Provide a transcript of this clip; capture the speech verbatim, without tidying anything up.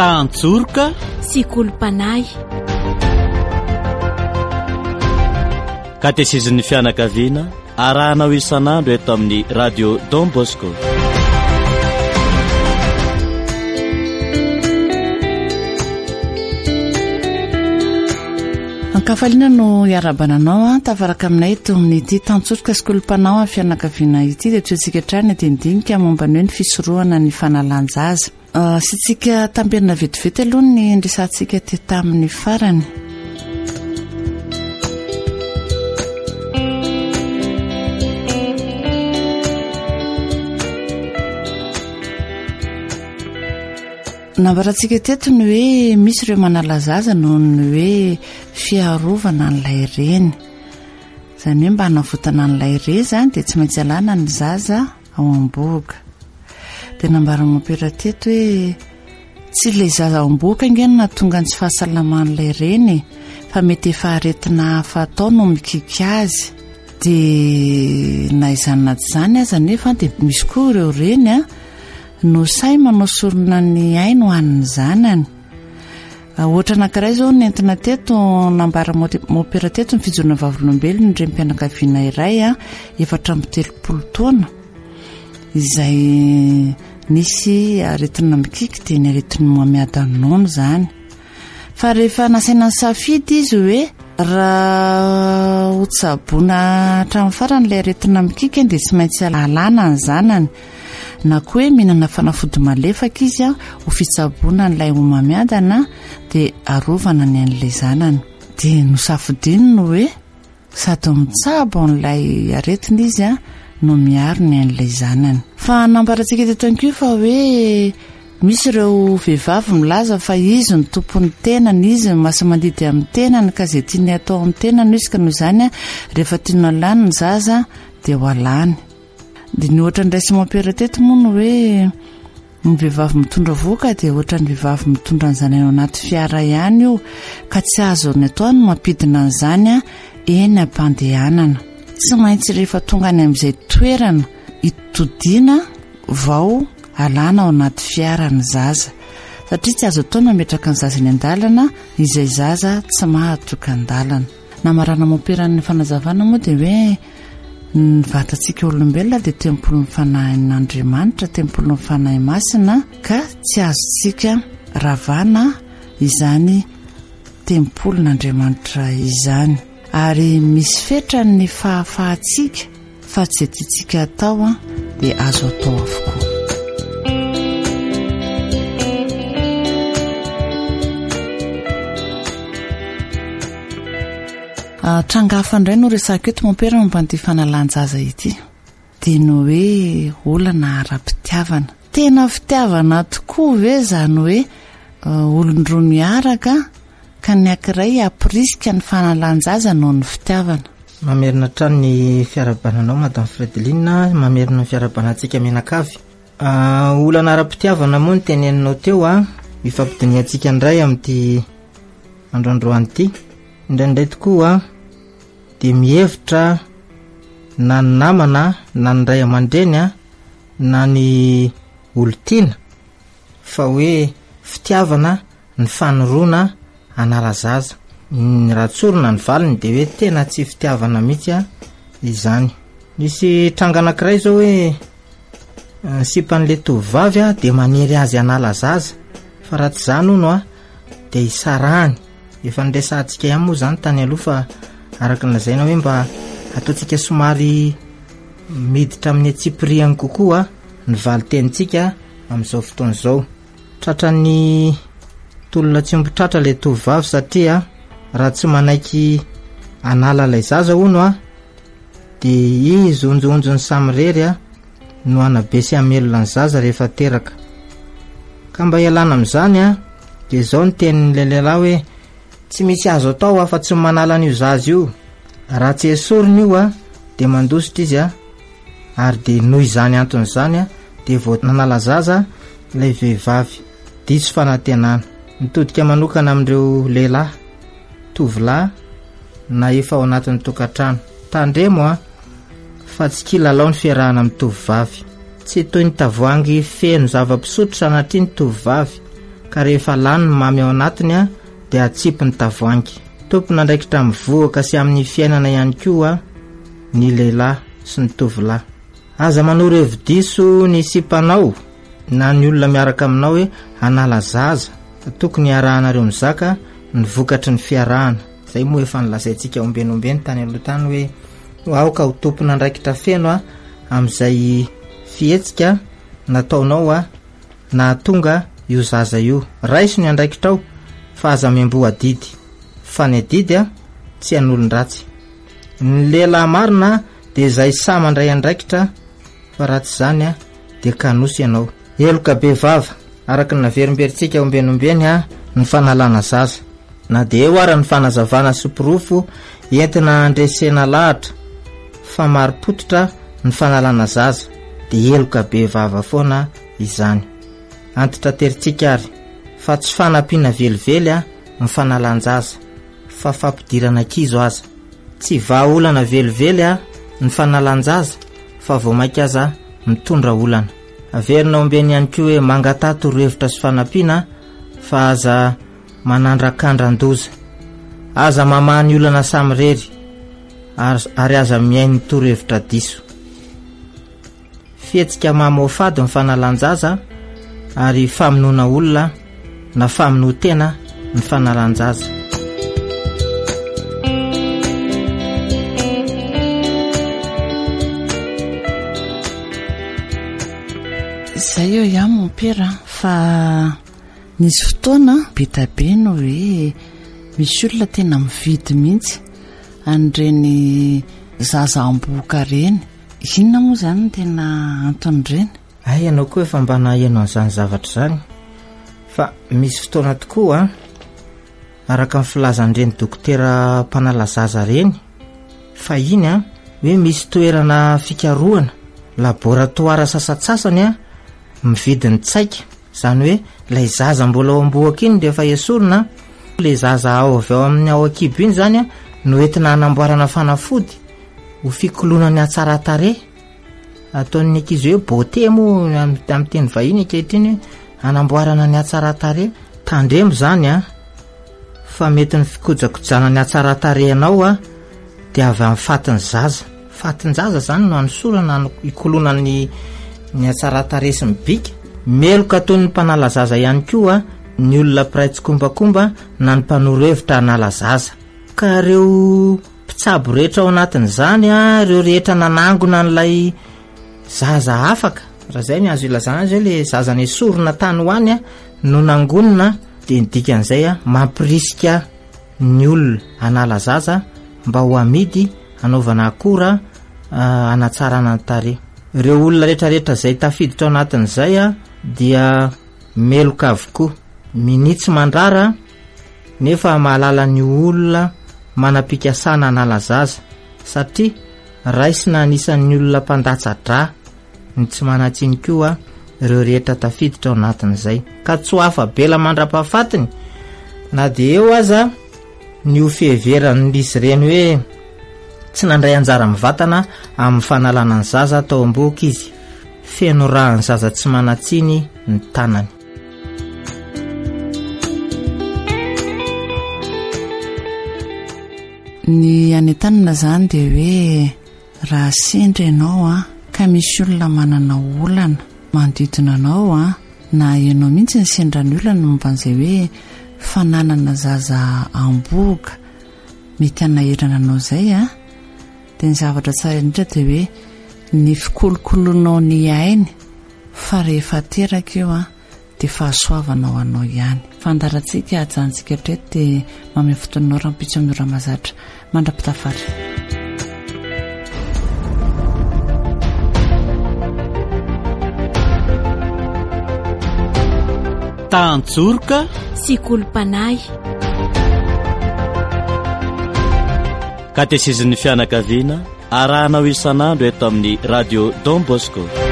Tantsorika sy kolompanay. Katesezin'ny fianakaviana arahanao isan'andro eto amin'ny radio Don Bosco. Ankafaliana no iarabananao a tavaraka aminay eto amin'ity tantsorika sy kolompanao amin'ny fianakaviana ity dia toetsika trany atendinika momba ny hoe ny fisorohana ny fanalanjaza. Uh, sy tsika tamberina vetivety aloha ny ndrisantsika te tamin'ny farany. Nambarantsika teto ny hoe misy ireo manalazaza noho ny hoe fiarovana n'ilay reny. Izany hoe mba hanavotana n'ilay re zany dia tsy maintsy alana ny zaza ao am-boga. Dia nambaran'ny mampera teto hoe tsy ilay zaza ao am-boga ingeny na tonga ny tsy fahasalaman'ilay reny fa mety efa aretina hafa atao no mikika azy. Dia na izany na tsy izany aza nefa dia misy koa ireo reny a no say manao sorona ny ainy ho an'ny zanany. Ohatra anankiray izao nentina teto nambara maopera teto ny fijorona vavolombelona ny rem-pianakaviana iray a efatra amby telopolo taona izay nisy aretina mikika dia ny aretin'ny mamiadan-nono izany. Fa rehefa nasaina ny safidy izy hoe raha ho tsaboana hatramin'ny farany ilay aretina mikika dia tsy maintsy alana ny zanany. Na koa hoe mihinana fanafody malefaka izy a ho fitsaboana n'ilay ho mamiadana dia arovana ny an'ilay zanany. Dia nosafodiny no hoe sady mitsabo n'ilay aretina izy a no miaro ny an'ilay zanany. Fa nambarantsika teto ankoa fa hoe misy ireo vehivavy milaza fa izy ny tompon'ny tenany, izy ny maso-mandidy amin'ny tenany ka izay tiany atao amin'ny tenany izy ka noho izany a rehefa tiany alany ny zaza dia ho alany. Dia ny ohatra ndray sy mampera teto moa no hoe ny vehivavy mitondra voka dia ohatra ny vehivavy mitondra n'izany ao anaty fiara ihany io ka tsy azo ny atao no mampidina n'izany a eny am-pandehanana. Tsy maintsy rehefa tonga any amin'izay toerana itodiana vao alana ao anaty fiara ny zaza satria tsy azo atao mametraka ny zaza ny an-dalana izay zaza tsy mahatoka an-dalana. Namarana mamperan'ny fanazavana moa dia hoe ny vatantsika olombelona dia tempolon'ny fanahin'Andriamanitra, tempolon'ny fanahy masina ka tsy azontsika ravana izany tempolon'Andriamanitra izany. Ary misy fetra ny fahafahantsika fa tsy tiantsika atao a dia azo atao avokoa. Trangafa indray no resaka eto mampera momban'ity fanalanjaza ity dia no hoe olana ara-pitiavana. Tena fitiavana tokoa ve zany hoe olon-droa miaraka ka ny ankiray apirisika ny fanalanjaza noho ny fitiavana. Mamerina trano ny fiarabananao Madame Fredeline, mamerina ny fiarabanantsika menakavy. Uh, olana ara-pitiavana moa ny teneninao teo a mifampidiniantsika indray amin'ity androandroany ity. Indraindray tokoa dia mihevitra na ny namana na ny ray aman-dreny a na ny olontiana fa hoe fitiavana ny fanoroana anala-zaza. Ny ratsorona ny valiny dia hoe tena tsy fitiavana mihitsy a izany. Nisy tranga anankiray zao hoe sipan'le tovovavy a dia maniry azy anala-zaza fa raha tsy izany hono a dia isarahany. Efa nresantsika ihany moa izany tany aloha fa araka ny lazaina hoe mba ataontsika somary miditra amin'ny atsipiriany kokoa ny valitentsika amin'izao fotoana izao. Tratra ny tolona tsy mbotratra ilay tovovavy satria raha tsy manaiky anala ilay zaza hono a dia izy onjoonjony samirery a no anabe sy hamelona ny zaza rehefa teraka. Ka mba hialana amin'izany a dia izao ny tenin'ilay lehilahy hoe tsy misy azo atao afa tsy manala an'io zaza io. Raha tsy esoriny io a dia mandositra izy a ary dia noho izany antony izany a dia vao nanala zaza ilay vehivavy diso fanantenana. Mitodika manokana amin'ireo lehilahy tovolahy na efa ao anatin'ny tokantrano. Tandremo a fa tsy kilalao ny fiarahana amin'ny tovovavy. Tsy toy ny tavoahangy feno zava-pisotro sanatria ny tovovavy ka rehefa lany ny mamy ao anatiny a dia atsipy ny tavoangy. Tompona ndraikitra mivoaka sy amin'ny fiainana ihany koa ny lehilahy sy ny tovolahy. Aza manoro hevi-diso ny sipanao na ny olona miaraka aminao hoe hanala zaza, tokony arahanareo mizaka ny vokatry ny fiarahana. Zay moa efa nilazaintsika ombenombeny tany aloha tany hoe aoka ho tompona ndraikitra feno a amin'izay fihetsika nataonao a na tonga io zaza io. Raiso ny andraikitrao fa aza miambo adidy, fa ny adidy a tsy an'olon-dratsy. Ny lehilahy marina dia izay sama andray andraikitra, fa ratsy zany a dia kanosy ianao. Eloka be vava araka ny naverimberitsika ombenombeny a ny fanalana zaza, na dia eo ara ny fanazavana sopirofo entina andresena lahatra, fa maripototra ny fanalana zaza dia eloka be vava foana izany. Antitra teritsika ary fa tsy fanampiana velively a ny fanalan-jaza, fa fampidirana kizo aza. Tsy vahaolana velively a ny fanalan-jaza, fa vao maika aza mitondra olana. Averina ombeny ihany koa hoe mangataha torohevitra sy fanampiana, fa aza manandrakandran-doza, aza mamahany olana samy rery, ary aza miainy torohevitra diso. Fihetsika mamoafady ny fanalan-jaza ary famonoana olona na famonoa-tena ny fanalan-jaza. Zay eo ihany mompera fa nisy fotoana bitabe no hoe misy olona tena mividy mihitsy an'ireny zaza amboka reny. Inona moa zany no tena anton'ireny? Ay, ianao koa efa mba naheno an'izany zavatra zany, fa misy fotoana tokoa araka ny filazan'ireny dokotera mpanala zaza reny, fa iny a hoe misy toerana fikarohana laboratoara sasatsasany a mividy ny tsaika, zany hoe ilay zaza mbola ao amboaka iny rehefa esorina, ilay zaza ao avy ao amin'ny ao akibo iny zany a no entina hanamboarana fanafody ho fikolonany atsara-tarehy. Ataon'ny ankizy hoe beauté moa amin'ny teny vahiny ankehitriny, hanamboarana ny atsara-tarehy. Tandremo zany a fa mety ny fikojakojana ny atsara-tarehy anao a dia avy amin'ny fatin'ny zaza. Fatin'ny zaza zany no anosorana no ikolonany ny atsara-tarehy sy mibika. Meloka toy ny mpanala zaza ihany koa ny olona piray tsikombakomba na ny mpanoro hevitra hanala zaza. Ka reo mpitsabo rehetra ao anatin'izany a, reo rehetra nanangona n'ilay zaza afaka, raha zay ny azo ilazana azy hoe le zaza ny esorina tany hoany a no nangonina, dia ny dikan'izay a mampirisika ny olona hanala zaza mba ho amidy hanaovana akora hanatsarana ny tarehy. Ireo olona rehetrarehetra zay tafiditra ao anatin'izay a dia meloka avokoa, minitsy mandrara nefa mahalala ny olona manam-pikasana hanala zaza, satria raisina anisan'ny olona mpandatsa-dra ny tsy manatsiny koa ireo rehetra tafiditra ao anatin'izay, ka tsy ho hafa bela mandra-pahafatiny na dia eo aza ny ho fiheveran'izy ireny hoe tsy nandray anjara mivatana amin'ny fanalana ny zaza tao am-boaka izy, feno raha ny zaza tsy manatsiny ny tanany. Ny anetanana zany dia hoe raha sendra ianao a ka misy olona manana olana manodidina anao a, na ianao mihitsy ny sendra ny olana momban'izay hoe fananana zaza amboka mety anaherana anao zay a, dia ny zavatra tsara indrindra dia hoe ny fikolokolonao ny ainy, fa rehefa teraka eo a dia fahasoavanao anao ihany. Fandarantsika ajantsika treto dia mame fotoanao rampitso amin'ny ora mazatra mandra-pitafatra. Tantsorika sy kolompanay. Katesezin'ny fianakaviana arahanao isan'andro eto amin'ny radio Don Bosco.